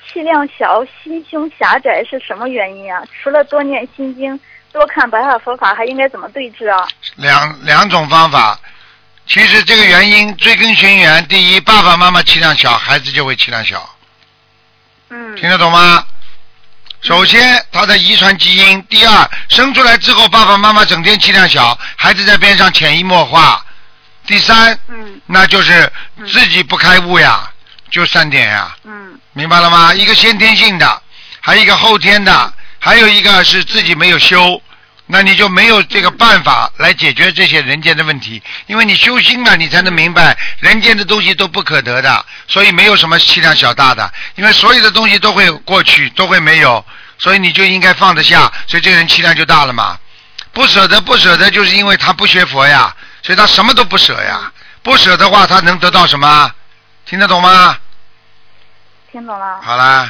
气量小、心胸狭窄是什么原因啊？除了多念心经、多看白话佛法，还应该怎么对治啊？ 两种方法。其实这个原因追根寻源，第一，爸爸妈妈气量小，孩子就会气量小。听得懂吗？首先，他的遗传基因；第二，生出来之后，爸爸妈妈整天气量小，孩子在边上潜移默化；第三，那就是自己不开悟呀，就3点呀。明白了吗？一个先天性的，还有一个后天的，还有一个是自己没有修。那你就没有这个办法来解决这些人间的问题，因为你修心了，你才能明白人间的东西都不可得的，所以没有什么气量小大的，因为所有的东西都会过去，都会没有，所以你就应该放得下，所以这个人气量就大了嘛。不舍得，就是因为他不学佛呀，所以他什么都不舍呀。不舍的话，他能得到什么？听得懂吗？ 听懂了。 好啦。